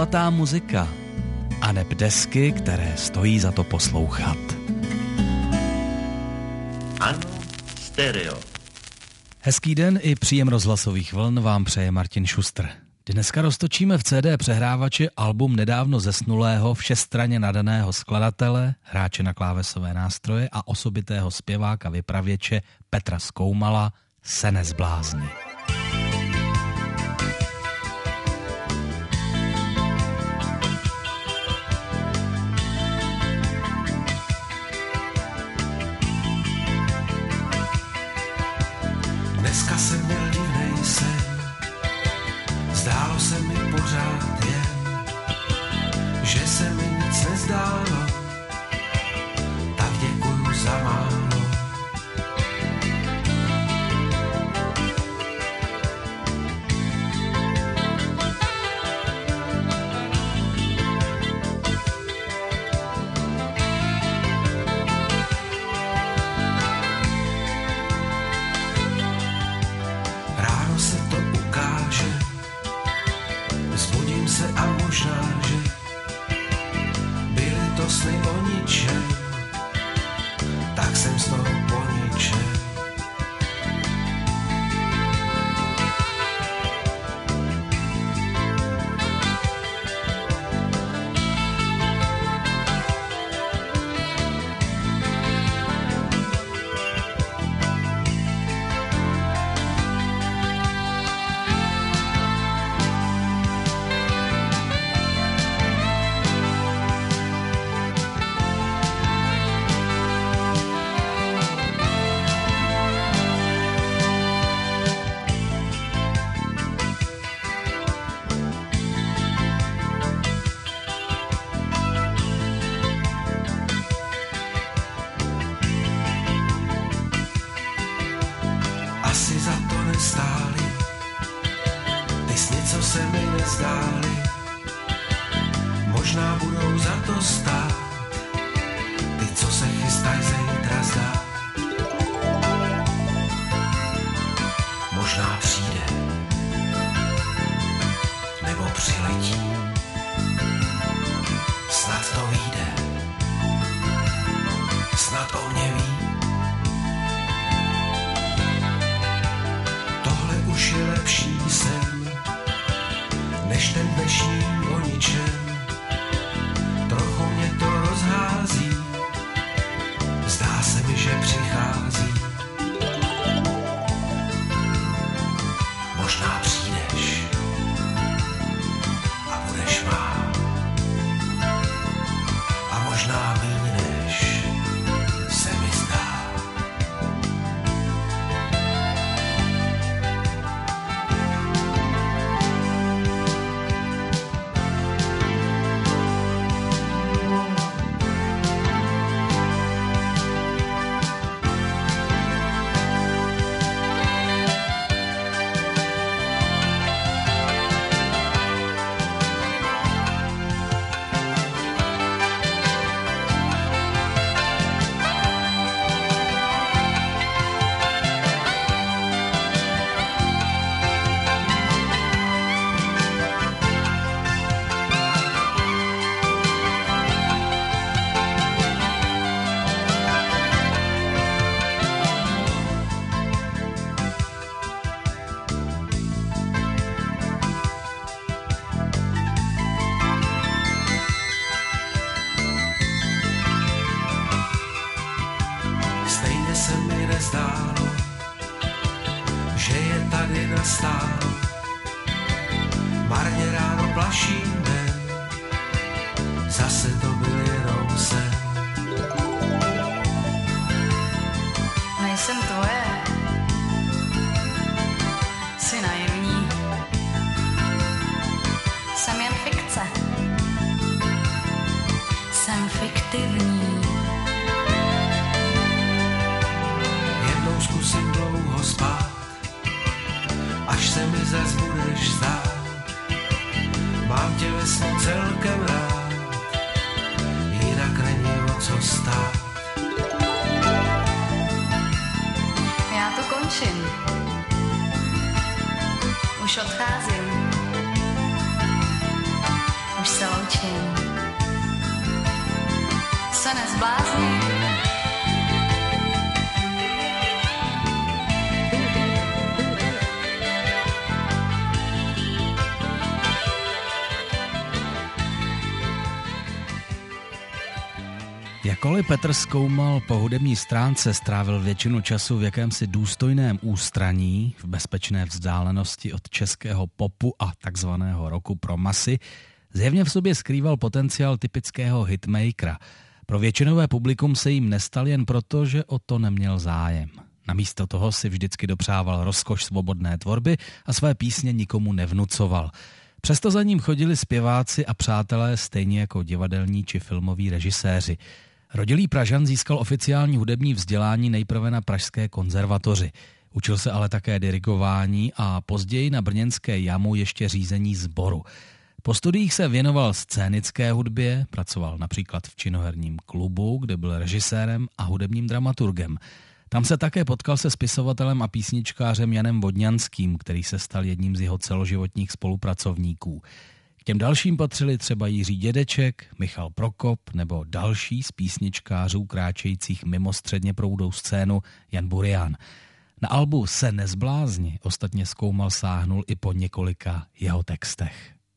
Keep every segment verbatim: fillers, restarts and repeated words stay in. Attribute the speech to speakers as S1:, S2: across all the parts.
S1: zlatá muzika a neb desky, které stojí za to poslouchat.
S2: Ano, stereo.
S1: Hezký den i příjem rozhlasových vln vám přeje Martin Šustr. Dneska roztočíme v C D přehrávači album nedávno zesnulého všestranně nadaného skladatele, hráče na klávesové nástroje a osobitého zpěváka vypravěče Petra Skoumala Se nezblázni.
S3: Dneska jsem měl divnej sen, zdálo se mi pořád jen, že se mi nic nezdálo, tak děkuju za málo.
S4: Už odcházím. zblázní.
S1: Jakkoliv Petr Zkoumal po hudební stránce strávil většinu času v jakémsi důstojném ústraní, v bezpečné vzdálenosti od českého popu a takzvaného rocku pro masy, zjevně v sobě skrýval potenciál typického hitmakera. Pro většinové publikum se jim nestal jen proto, že o to neměl zájem. Namísto toho si vždycky dopřával rozkoš svobodné tvorby a své písně nikomu nevnucoval. Přesto za ním chodili zpěváci a přátelé stejně jako divadelní či filmoví režiséři. Rodilý Pražan získal oficiální hudební vzdělání nejprve na Pražské konzervatoři. Učil se ale také dirigování a později na brněnské JAMu ještě řízení sboru. Po studiích se věnoval scénické hudbě, pracoval například v činoherním klubu, kde byl režisérem a hudebním dramaturgem. Tam se také potkal se spisovatelem a písničkářem Janem Vodňanským, který se stal jedním z jeho celoživotních spolupracovníků. K těm dalším patřili třeba Jiří Dědeček, Michal Prokop nebo další z písničkářů kráčejících mimo středně proudou scénu Jan Burian. Na albu Se nezblázni ostatně Zkoumal sáhnul i po několika jeho textech.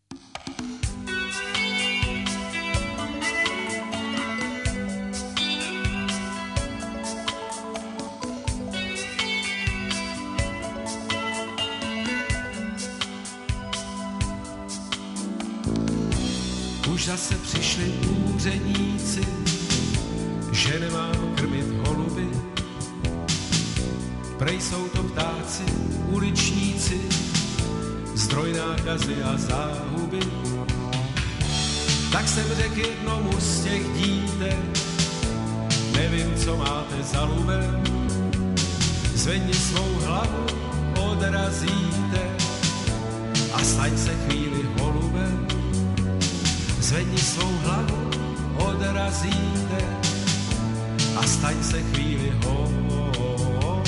S3: Už zase přišli úředníci, že nemám krmit holuby. Prej jsou to ptáci, uličníci, zdroj nákazy a záhuby. Tak jsem řekl jednomu z těch dítek, nevím, co máte za lubem. Zvedni svou hlavu, odrazíte a staň se chvíli holubem. Zvedni svou hlavu, odrazíte a staň se chvíli holubem.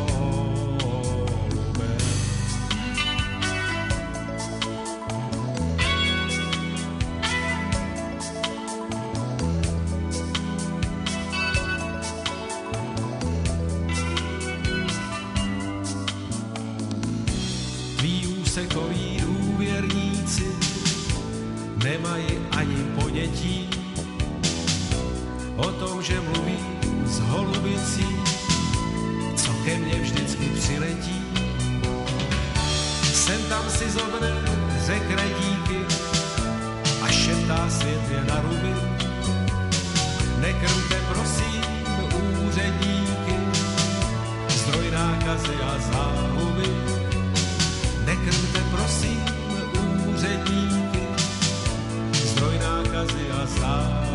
S3: Tví úsekoví důvěrníci nemají ani ponětí o tom, že mluví s holubicí, co ke mně vždycky přiletí. Sem tam si zobne, řekne díky a šeptá svět je na ruby. Nekrmte prosím úředníky, zdroj nákazy a záhuby. Nekrmte prosím úředníky, zdroj nákazy a záhuby.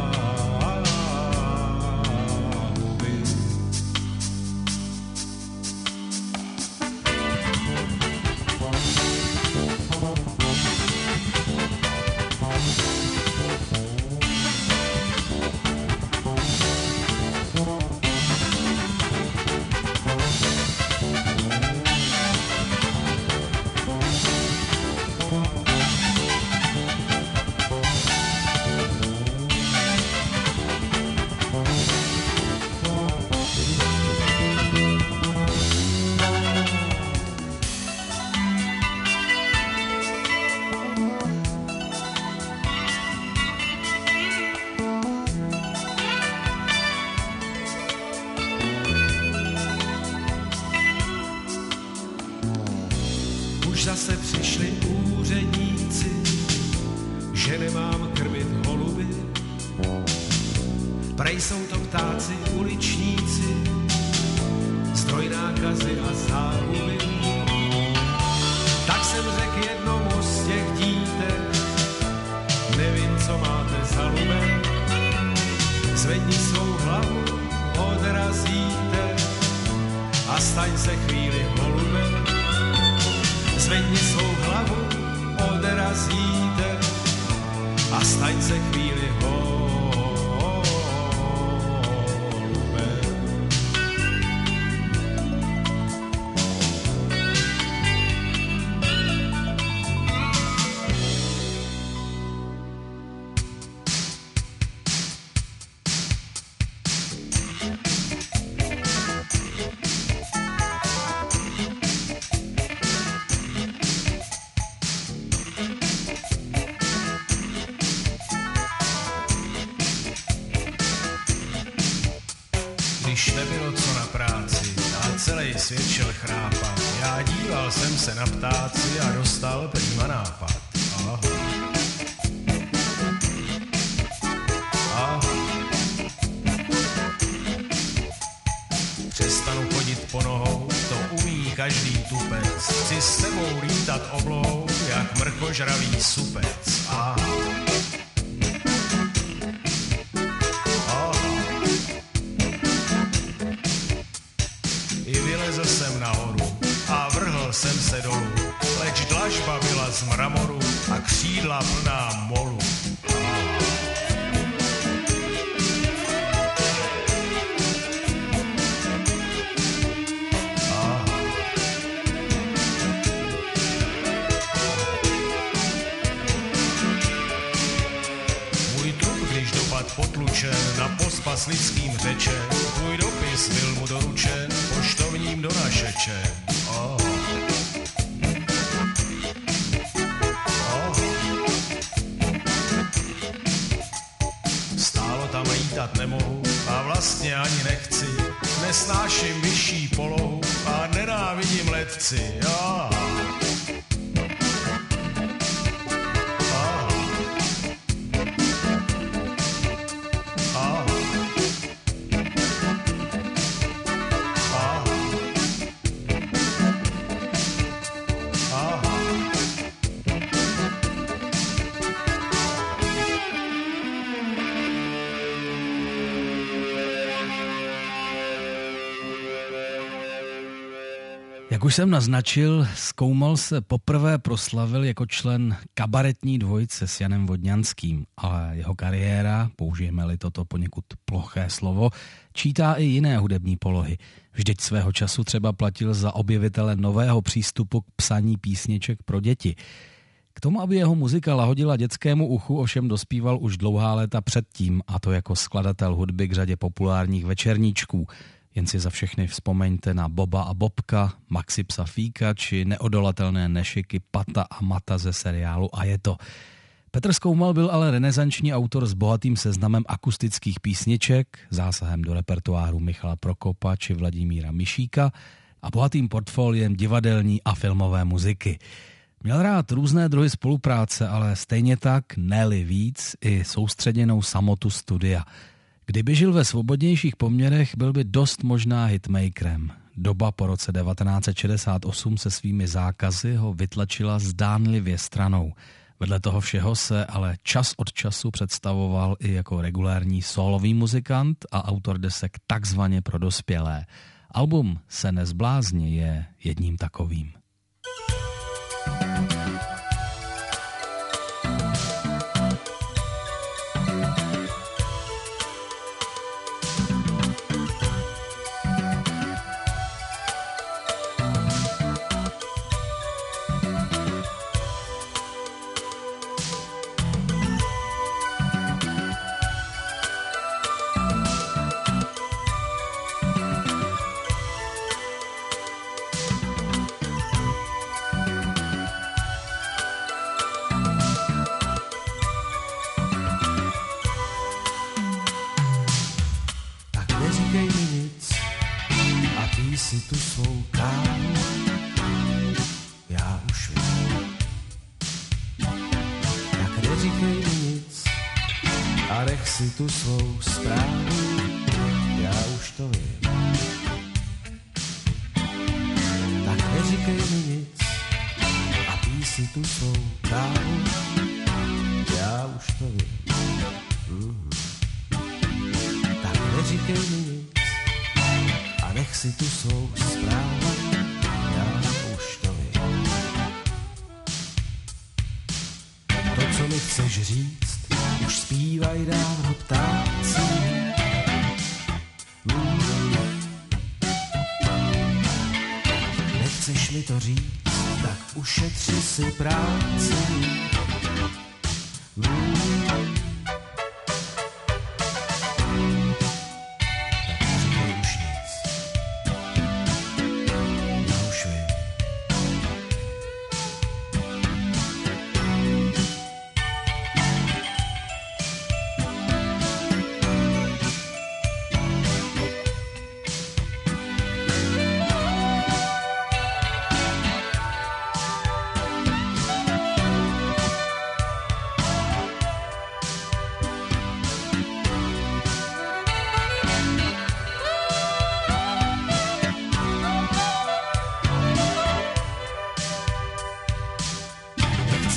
S3: Zase přišli úředníci, že nemám krmit holuby. Prej jsou to ptáci, uličníci, zdroj nákazy a záhuby. Tak jsem řekl jednomu z těch dítek, nevím, co máte za lubem. Zvedni svou hlavu, odrazíte a staň se chvíli holubem. Zvedni svou hlavu, odrazíte a staň se chvíli holubem. už nebylo co na práci a celý svět šel chrápat. Já díval jsem se na ptáci a dostal prýma nápad. Aha. Aha. Přestanu chodit po nohou, to umí každý tupec. Chci s tebou lítat oblohou, jak mrchožravý supec. Aha. Vylezl jsem nahoru a vrhl jsem se dolů, leč dlažba byla z mramoru a křídla plná molu. Ah. Můj trup, když dopad potlučen na pospas lidským řečem, můj dopis byl mu doručen poštovním donašečem. Oh. Oh. Stálo tam lítat nemohu a vlastně ani nechci, nesnáším vyšší polohu a nenávidím letci. Oh.
S1: Jak už jsem naznačil, Skoumal se poprvé proslavil jako člen kabaretní dvojice s Janem Vodňanským, ale jeho kariéra, použijeme-li toto poněkud ploché slovo, čítá i jiné hudební polohy. Vždyť svého času třeba platil za objevitele nového přístupu k psaní písniček pro děti. K tomu, aby jeho muzika lahodila dětskému uchu, ovšem dospíval už dlouhá léta předtím, a to jako skladatel hudby k řadě populárních večerníčků. Jen si za všechny vzpomeňte na Boba a Bobka, Maxi psa Fíka či neodolatelné nešiky Pata a Mata ze seriálu A je to. Petr Skoumal byl ale renesanční autor s bohatým seznamem akustických písniček, zásahem do repertoáru Michala Prokopa či Vladimíra Mišíka a bohatým portfoliem divadelní a filmové muziky. Měl rád různé druhy spolupráce, ale stejně tak, ne-li víc, i soustředěnou samotu studia. Kdyby žil ve svobodnějších poměrech, byl by dost možná hitmakerem. Doba po roce devatenáct set šedesát osm se svými zákazy ho vytlačila zdánlivě stranou. Vedle toho všeho se ale čas od času představoval i jako regulární sólový muzikant a autor desek takzvaně pro dospělé. Album Se nezblázni je jedním takovým.
S3: Si tu svou zprávu, já už to vím. Tak neříkej mi nic a pij si tu svou kávu, já už to vím. Mm. Tak neříkej mi nic a nech si tu svou zprávu, já už to vím. To, co mi chceš říct, už zpívaj dávno ptáci. Mm. Nechceš mi to říct, tak ušetři si práci. Mm. Tak říkej už nic. Já už vím.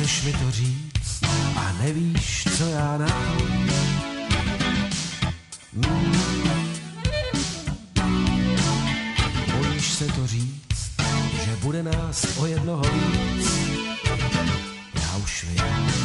S3: Chceš mi to říct a nevíš, co já na to. Mm. Bojíš se to říct, že bude nás o jednoho víc. Já už vím.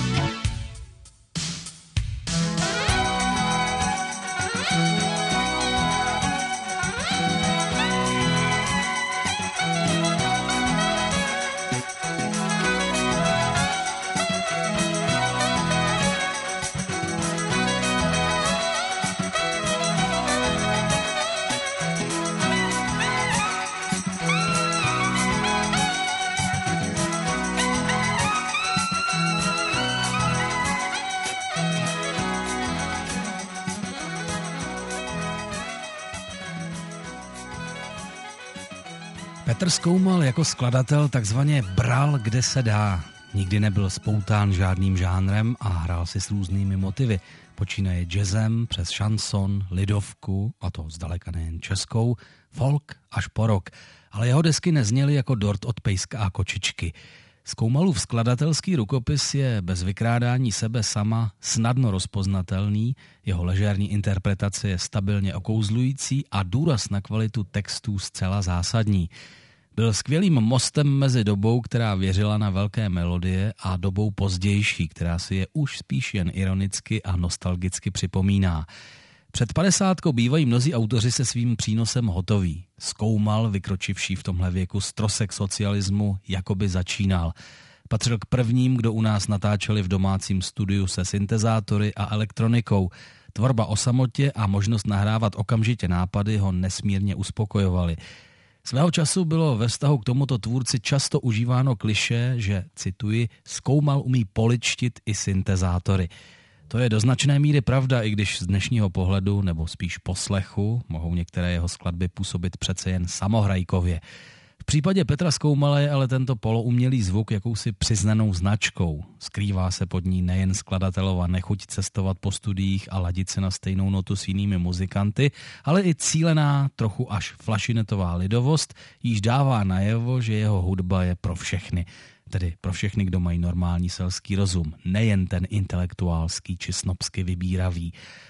S1: Petr Skoumal jako skladatel takzvaně bral, kde se dá. Nikdy nebyl spoután žádným žánrem a hrál si s různými motivy. Počínaje jazzem přes šanson, lidovku, a to zdaleka nejen českou, folk až po rock. Ale jeho desky nezněly jako dort od pejska a kočičky. Skoumalův skladatelský rukopis je bez vykrádání sebe sama snadno rozpoznatelný, jeho ležérní interpretace je stabilně okouzlující a důraz na kvalitu textů zcela zásadní. Byl skvělým mostem mezi dobou, která věřila na velké melodie, a dobou pozdější, která si je už spíš jen ironicky a nostalgicky připomíná. Před padesátkou bývají mnozí autoři se svým přínosem hotoví. Skoumal, vykročivší v tomhle věku strosek socialismu, jakoby začínal. Patřil k prvním, kdo u nás natáčeli v domácím studiu se syntezátory a elektronikou. Tvorba o samotě a možnost nahrávat okamžitě nápady ho nesmírně uspokojovaly. Svého času bylo ve vztahu k tomuto tvůrci často užíváno klišé, že, cituji, Skoumal umí poličtit i syntezátory. To je do značné míry pravda, i když z dnešního pohledu, nebo spíš poslechu, mohou některé jeho skladby působit přece jen samohrajkově. V případě Petra Skoumala je ale tento poloumělý zvuk jakousi přiznanou značkou. Skrývá se pod ní nejen skladatelova nechuť cestovat po studiích a ladit se na stejnou notu s jinými muzikanty, ale i cílená, trochu až flašinetová lidovost, jíž dává najevo, že jeho hudba je pro všechny. Tedy pro všechny, kdo mají normální selský rozum, nejen ten intelektuálský či snobsky vybíravý.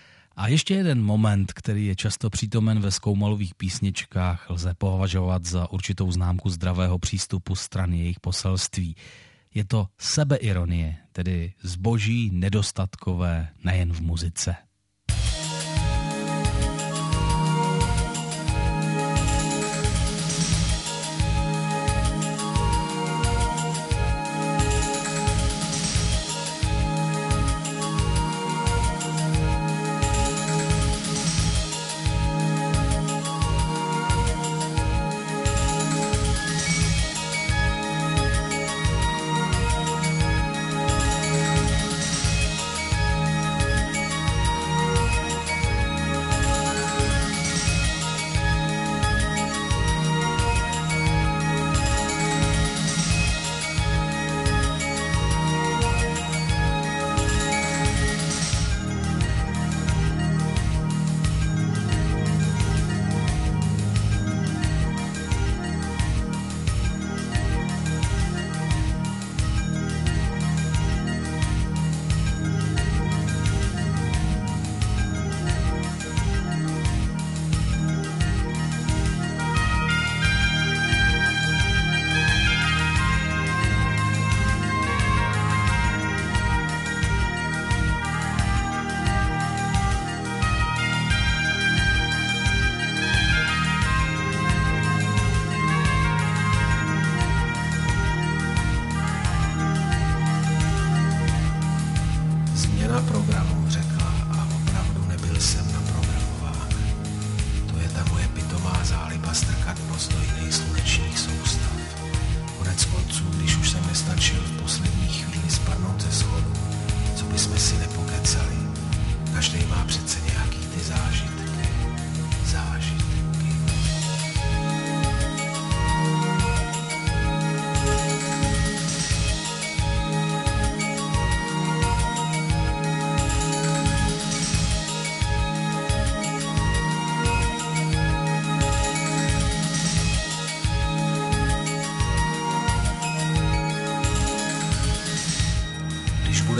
S1: A ještě jeden moment, který je často přítomen ve Skoumalových písničkách, lze považovat za určitou známku zdravého přístupu stran jejich poselství. Je to sebeironie, tedy zboží nedostatkové nejen v muzice.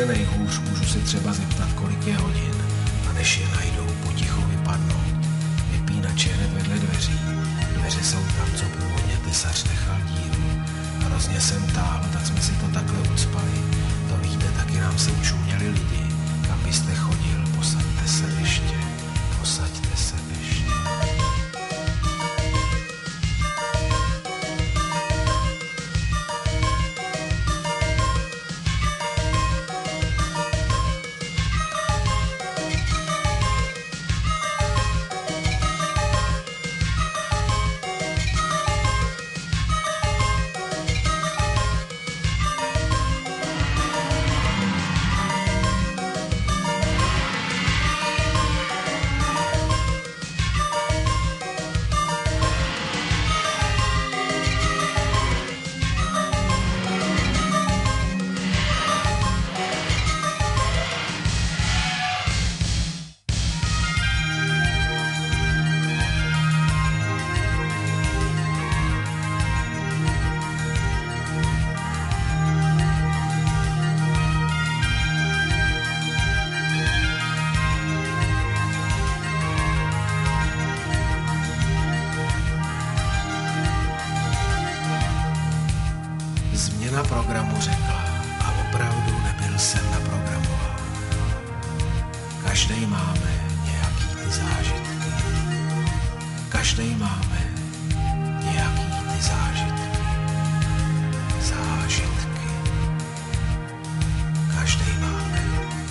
S3: jestli nejhůř, můžu si třeba zeptat, kolik je hodin, a než je najdou, potichu vypadnou. Vypínač je hned vedle dveří, dveře jsou tam, co původně tesař nechal díru. Hrozně jsem táhl, tak jsme si to takhle ucpali. To víte, taky nám sem čuměli lidi. Kam byste chodil, posaďte se ještě, posaďte se ještě. Na programu řekla a opravdu nebyl jsem naprogramován. Každej máme nějaký ty zážitky. Každej máme nějaký ty zážitky. Zážitky. Každej máme.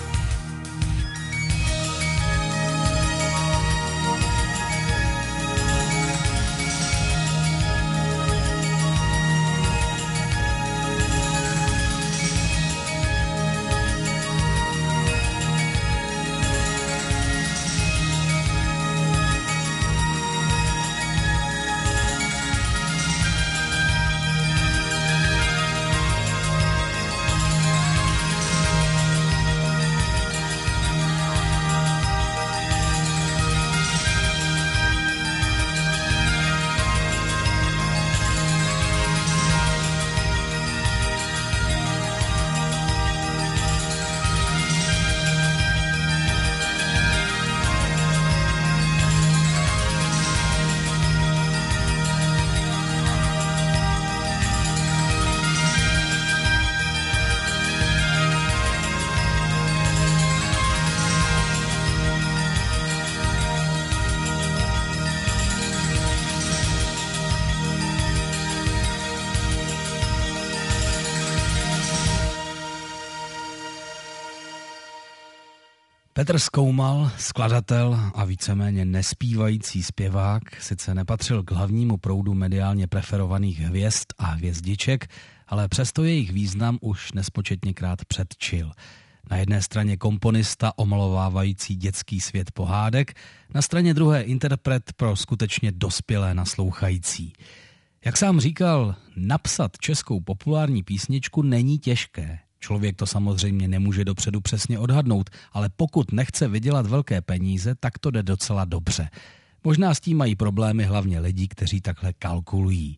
S1: Petr Zkoumal, skladatel a víceméně nespívající zpěvák, sice nepatřil k hlavnímu proudu mediálně preferovaných hvězd a hvězdiček, ale přesto jejich význam už nespočetněkrát předčil. Na jedné straně komponista omalovávající dětský svět pohádek, na straně druhé interpret pro skutečně dospělé naslouchající. Jak sám říkal, napsat českou populární písničku není těžké. Člověk to samozřejmě nemůže dopředu přesně odhadnout, ale pokud nechce vydělat velké peníze, tak to jde docela dobře. Možná s tím mají problémy hlavně lidi, kteří takhle kalkulují.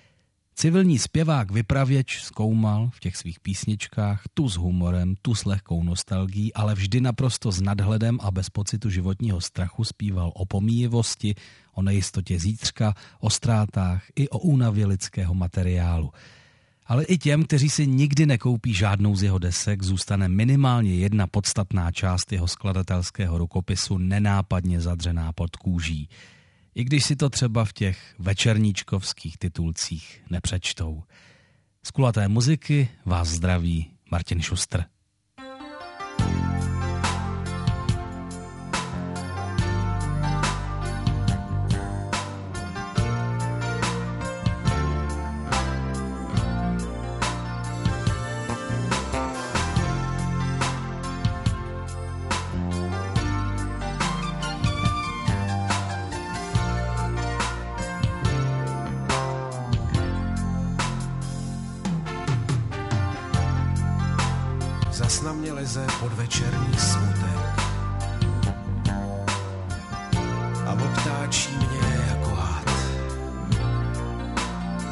S1: Civilní zpěvák vypravěč Zkoumal v těch svých písničkách tu s humorem, tu s lehkou nostalgií, ale vždy naprosto s nadhledem a bez pocitu životního strachu zpíval o pomíjivosti, o nejistotě zítřka, o ztrátách i o únavě lidského materiálu. Ale i těm, kteří si nikdy nekoupí žádnou z jeho desek, zůstane minimálně jedna podstatná část jeho skladatelského rukopisu nenápadně zadřená pod kůží. I když si to třeba v těch večerníčkovských titulcích nepřečtou. Z kulaté muziky vás zdraví Martin Šustr.
S3: Zas na mě leze podvečerní smutek a obtáčí mě jako had.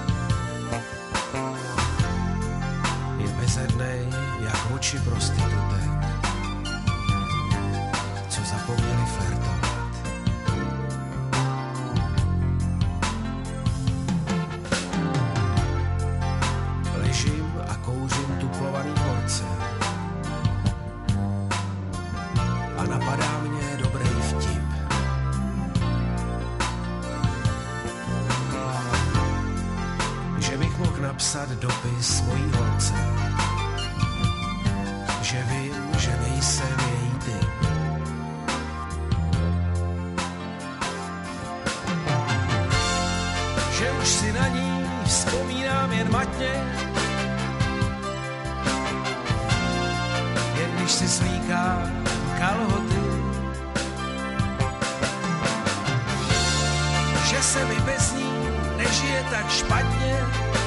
S3: Je bezednej jak oči prostitutek. napsat dopis mojí holce, že vím, že nejsem její typ. Že už si na ní vzpomínám jen matně, jen když si slíká kalhoty. Že se mi bez ní nežije tak špatně,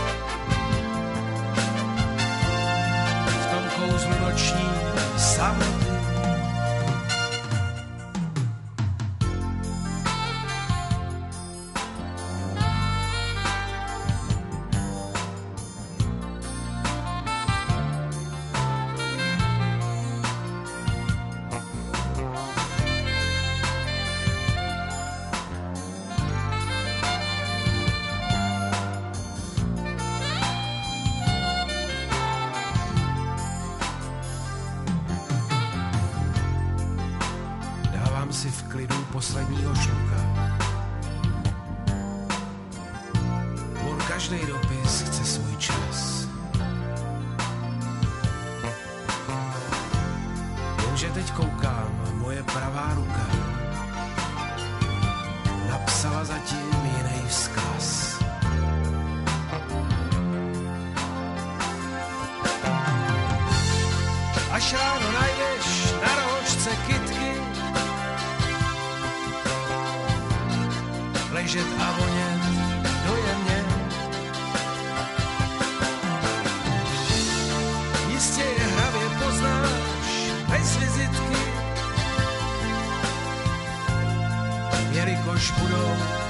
S3: v tom kouzlu noční samoty. Si v klidu posledního šluka. On každý dopis chce svůj čas. Jenže teď koukám, moje pravá ruka napsala zatím jiný vzkaz. Až ráno najdeš na rohočce kytky ležet a vonět dojemně. Jistě je hravě poznáš bez vizitky, jelikož budou